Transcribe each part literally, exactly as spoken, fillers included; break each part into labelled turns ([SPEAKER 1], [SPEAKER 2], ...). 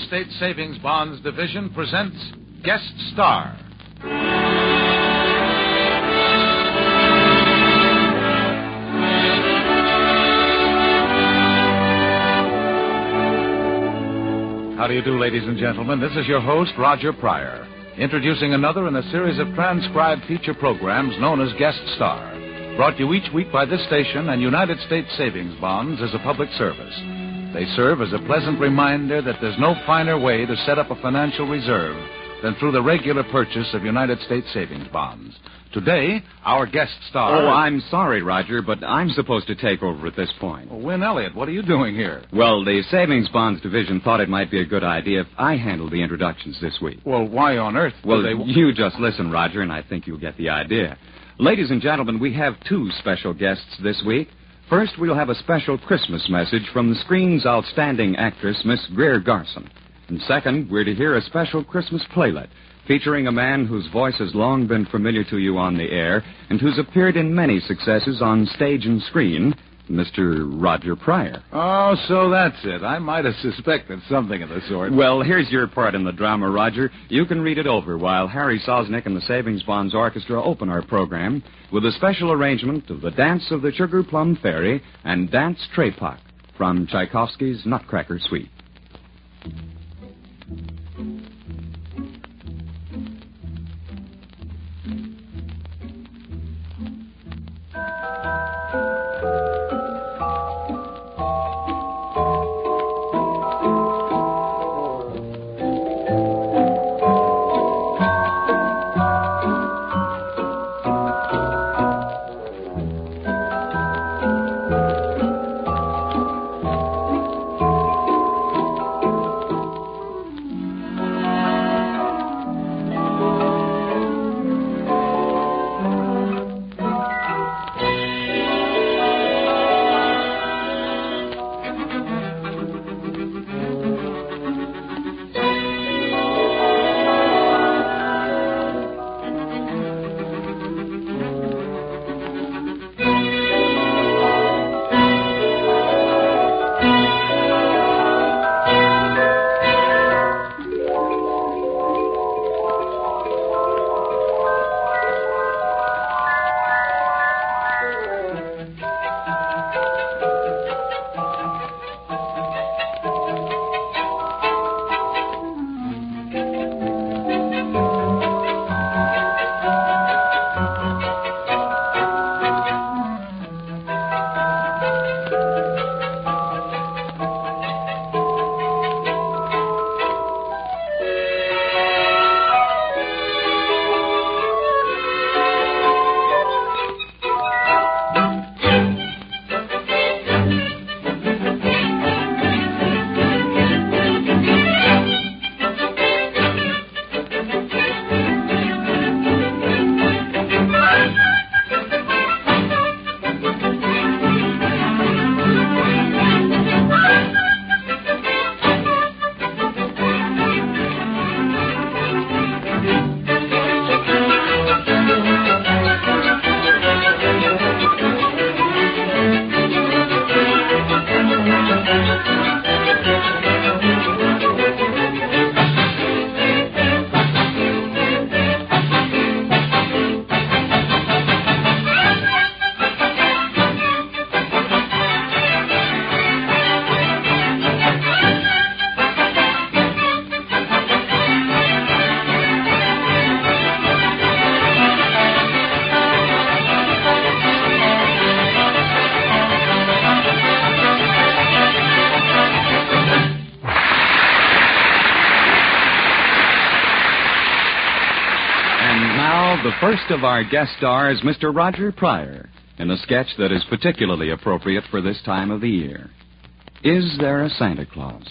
[SPEAKER 1] States Savings Bonds Division presents Guest Star. How do you do, ladies and gentlemen? This is your host, Roger Pryor, introducing another in a series of transcribed feature programs known as Guest Star, brought you each week by this station and United States Savings Bonds as a public service. They serve as a pleasant reminder that there's no finer way to set up a financial reserve than through the regular purchase of United States Savings Bonds. Today, our guest star...
[SPEAKER 2] Oh, I'm sorry, Roger, but I'm supposed to take over at this point.
[SPEAKER 1] Well, Win Elliott, what are you doing here?
[SPEAKER 2] Well, the Savings Bonds Division thought it might be a good idea if I handled the introductions this week.
[SPEAKER 1] Well, why on earth
[SPEAKER 2] Well,
[SPEAKER 1] they...
[SPEAKER 2] you just listen, Roger, and I think you'll get the idea. Ladies and gentlemen, we have two special guests this week. First, we'll have a special Christmas message from the screen's outstanding actress, Miss Greer Garson. And second, we're to hear a special Christmas playlet featuring a man whose voice has long been familiar to you on the air and who's appeared in many successes on stage and screen, Mister Roger Pryor.
[SPEAKER 1] Oh, so that's it. I might have suspected something of the sort.
[SPEAKER 2] Well, here's your part in the drama, Roger. You can read it over while Harry Sosnick and the Savings Bonds Orchestra open our program with a special arrangement of the Dance of the Sugar Plum Fairy and Dance Trepak from Tchaikovsky's Nutcracker Suite. The first of our guest stars, Mister Roger Pryor, in a sketch that is particularly appropriate for this time of the year. Is There a Santa Claus?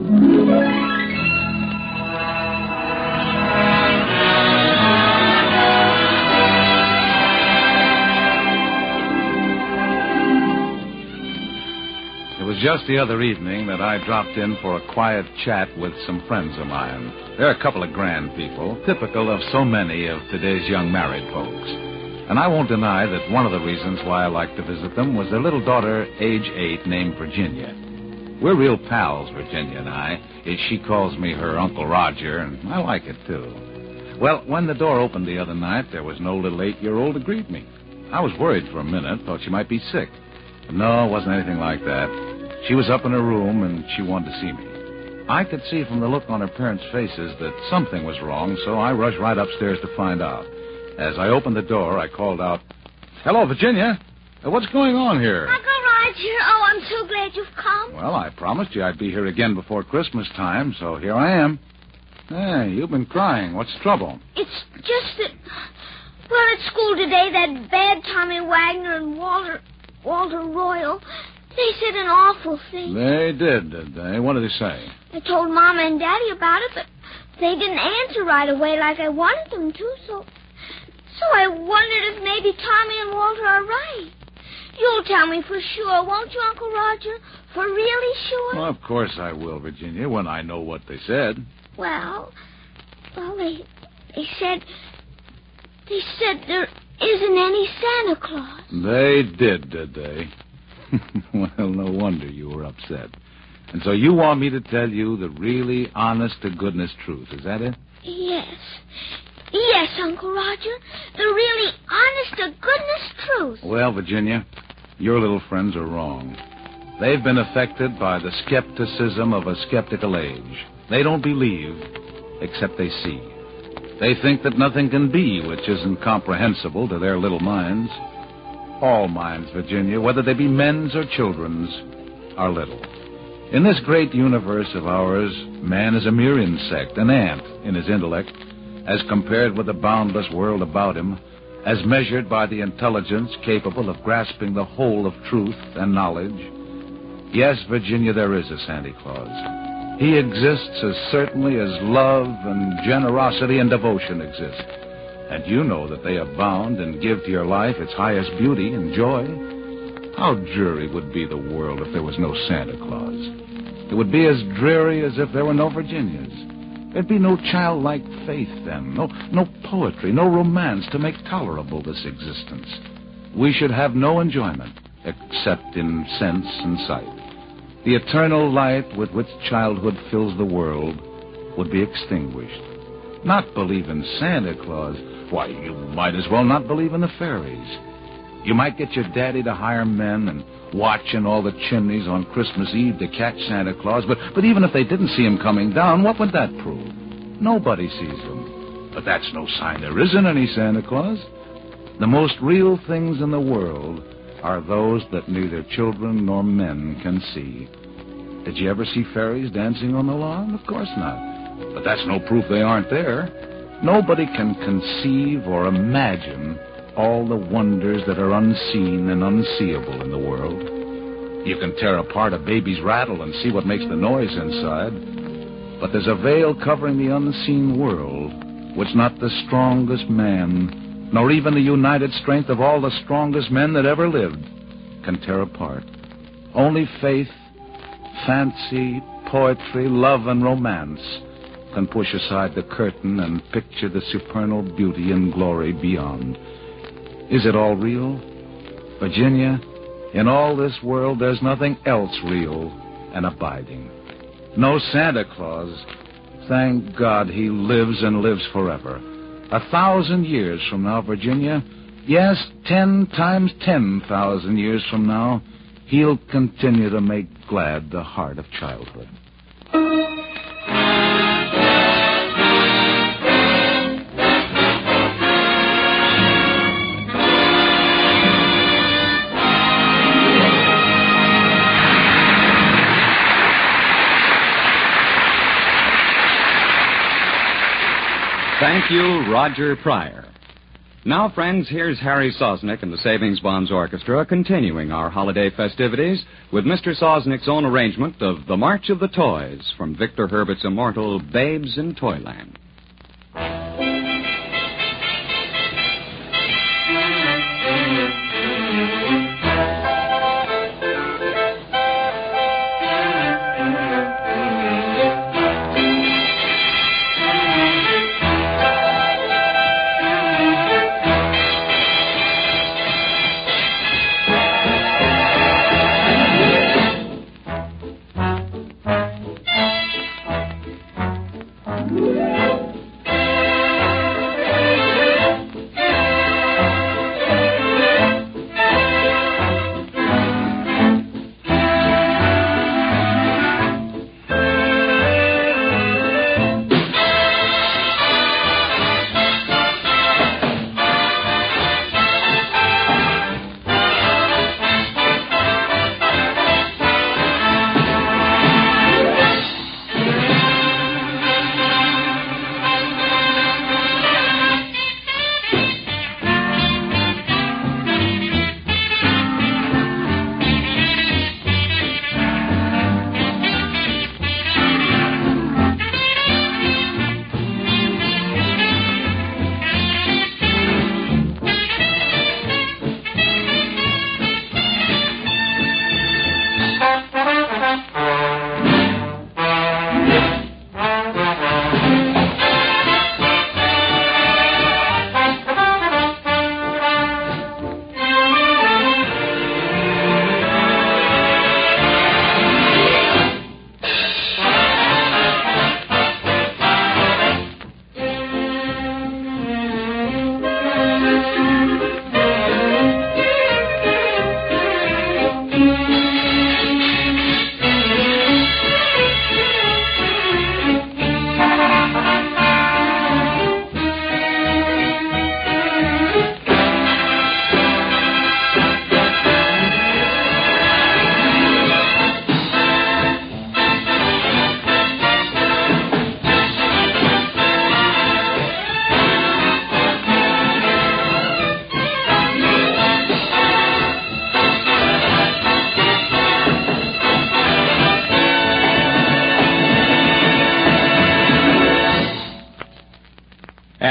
[SPEAKER 1] It was just the other evening that I dropped in for a quiet chat with some friends of mine. They're a couple of grand people, typical of so many of today's young married folks. And I won't deny that one of the reasons why I liked to visit them was their little daughter, age eight, named Virginia. We're real pals, Virginia and I. She calls me her Uncle Roger, and I like it, too. Well, when the door opened the other night, there was no little eight-year-old to greet me. I was worried for a minute, thought she might be sick. But no, it wasn't anything like that. She was up in her room, and she wanted to see me. I could see from the look on her parents' faces that something was wrong, so I rushed right upstairs to find out. As I opened the door, I called out, "Hello, Virginia. Uh, what's going on here?"
[SPEAKER 3] Uncle Roger, oh, I'm so glad you've come.
[SPEAKER 1] Well, I promised you I'd be here again before Christmas time, so here I am. Hey, you've been crying. What's the trouble?
[SPEAKER 3] It's just that, well, at school today, that bad Tommy Wagner and Walter, Walter Royal, they said an awful thing.
[SPEAKER 1] They did, did they? What did they say?
[SPEAKER 3] I told Mama and Daddy about it, but they didn't answer right away like I wanted them to, so... So I wondered if maybe Tommy and Walter are right. You'll tell me for sure, won't you, Uncle Roger? For really sure?
[SPEAKER 1] Well, of course I will, Virginia, when I know what they said.
[SPEAKER 3] Well, well, they, they said... They said there isn't any Santa Claus.
[SPEAKER 1] They did, did they? Well, no wonder you were upset. And so you want me to tell you the really honest-to-goodness truth, is that it?
[SPEAKER 3] Yes. Yes, Uncle Roger. The really honest-to-goodness truth.
[SPEAKER 1] Well, Virginia, your little friends are wrong. They've been affected by the skepticism of a skeptical age. They don't believe, except they see. They think that nothing can be which isn't comprehensible to their little minds. All minds, Virginia, whether they be men's or children's, are little. In this great universe of ours, man is a mere insect, an ant in his intellect, as compared with the boundless world about him, as measured by the intelligence capable of grasping the whole of truth and knowledge. Yes, Virginia, there is a Santa Claus. He exists as certainly as love and generosity and devotion exist. And you know that they abound and give to your life its highest beauty and joy. How dreary would be the world if there was no Santa Claus. It would be as dreary as if there were no Virginias. There'd be no childlike faith then, no, no poetry, no romance to make tolerable this existence. We should have no enjoyment except in sense and sight. The eternal light with which childhood fills the world would be extinguished. Not believe in Santa Claus, why, you might as well not believe in the fairies. You might get your daddy to hire men and watch in all the chimneys on Christmas Eve to catch Santa Claus, but, but even if they didn't see him coming down, what would that prove? Nobody sees him. But that's no sign there isn't any Santa Claus. The most real things in the world are those that neither children nor men can see. Did you ever see fairies dancing on the lawn? Of course not. But that's no proof they aren't there. Nobody can conceive or imagine all the wonders that are unseen and unseeable in the world. You can tear apart a baby's rattle and see what makes the noise inside. But there's a veil covering the unseen world, which not the strongest man, nor even the united strength of all the strongest men that ever lived, can tear apart. Only faith, fancy, poetry, love, and romance can push aside the curtain and picture the supernal beauty and glory beyond. Is it all real? Virginia, in all this world, there's nothing else real and abiding. No Santa Claus. Thank God he lives and lives forever. A thousand years from now, Virginia, yes, ten times ten thousand years from now, he'll continue to make glad the heart of childhood.
[SPEAKER 2] Thank you, Roger Pryor. Now, friends, here's Harry Sosnick and the Savings Bonds Orchestra continuing our holiday festivities with Mister Sosnick's own arrangement of The March of the Toys from Victor Herbert's immortal Babes in Toyland.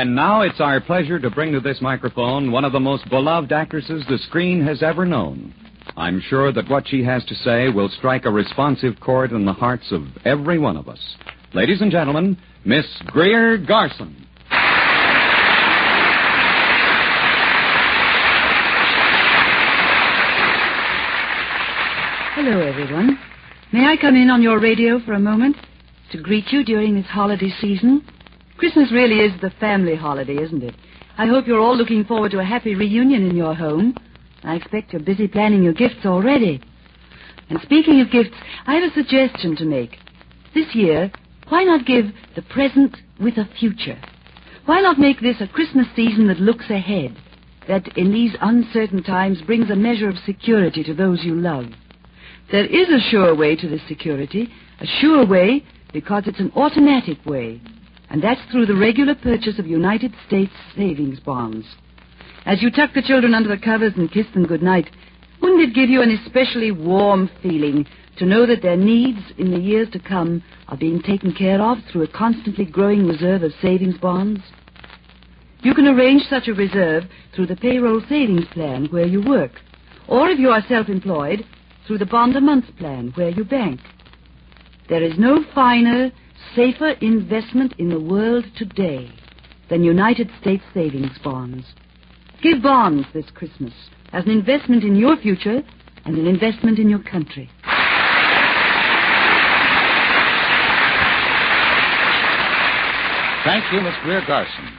[SPEAKER 2] And now it's our pleasure to bring to this microphone one of the most beloved actresses the screen has ever known. I'm sure that what she has to say will strike a responsive chord in the hearts of every one of us. Ladies and gentlemen, Miss Greer Garson.
[SPEAKER 4] Hello, everyone. May I come in on your radio for a moment to greet you during this holiday season? Christmas really is the family holiday, isn't it? I hope you're all looking forward to a happy reunion in your home. I expect you're busy planning your gifts already. And speaking of gifts, I have a suggestion to make. This year, why not give the present with a future? Why not make this a Christmas season that looks ahead, that in these uncertain times brings a measure of security to those you love? There is a sure way to this security, a sure way because it's an automatic way, and that's through the regular purchase of United States savings bonds. As you tuck the children under the covers and kiss them goodnight, wouldn't it give you an especially warm feeling to know that their needs in the years to come are being taken care of through a constantly growing reserve of savings bonds? You can arrange such a reserve through the payroll savings plan where you work, or if you are self-employed, through the bond a month plan where you bank. There is no finer, safer investment in the world today than United States savings bonds. Give bonds this Christmas as an investment in your future and an investment in your country.
[SPEAKER 1] Thank you, Miss Greer Garson.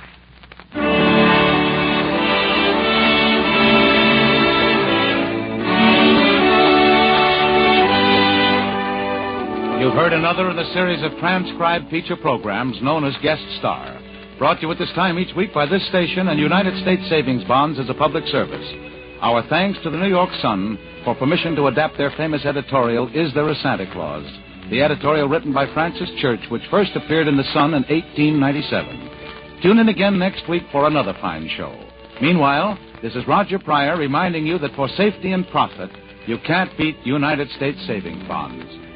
[SPEAKER 1] You've heard another in a series of transcribed feature programs known as Guest Star, brought to you at this time each week by this station and United States Savings Bonds as a public service. Our thanks to the New York Sun for permission to adapt their famous editorial, Is There a Santa Claus? The editorial written by Francis Church, which first appeared in the Sun in eighteen ninety-seven. Tune in again next week for another fine show. Meanwhile, this is Roger Pryor reminding you that for safety and profit, you can't beat United States Savings Bonds.